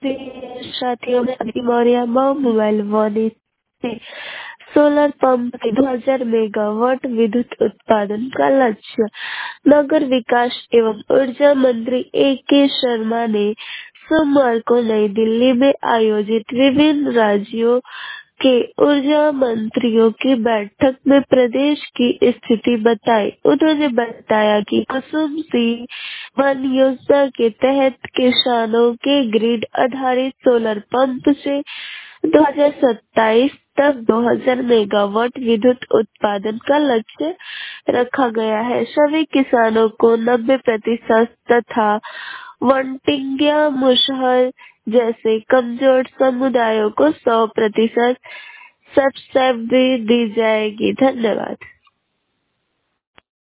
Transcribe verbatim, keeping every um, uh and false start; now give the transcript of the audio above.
साथियों में अदिति मौर्य मऊ मोबाइल वाणी से सोलर पंप के दो हज़ार मेगावाट विद्युत उत्पादन का लक्ष्य। नगर विकास एवं ऊर्जा मंत्री ए के शर्मा ने सोमवार को नई दिल्ली में आयोजित विभिन्न राज्यों के ऊर्जा मंत्रियों की बैठक में प्रदेश की स्थिति बताई। उन्होंने बताया कि कुसुम वन योजना के तहत किसानों के ग्रिड आधारित सोलर पंप से दो हज़ार सत्ताईस तक दो हज़ार मेगावाट विद्युत उत्पादन का लक्ष्य रखा गया है। सभी किसानों को नब्बे प्रतिशत तथा वनटिंग्या मुसहर जैसे कमजोर समुदायों को सौ प्रतिशत सब्सिडी दी जाएगी। धन्यवाद।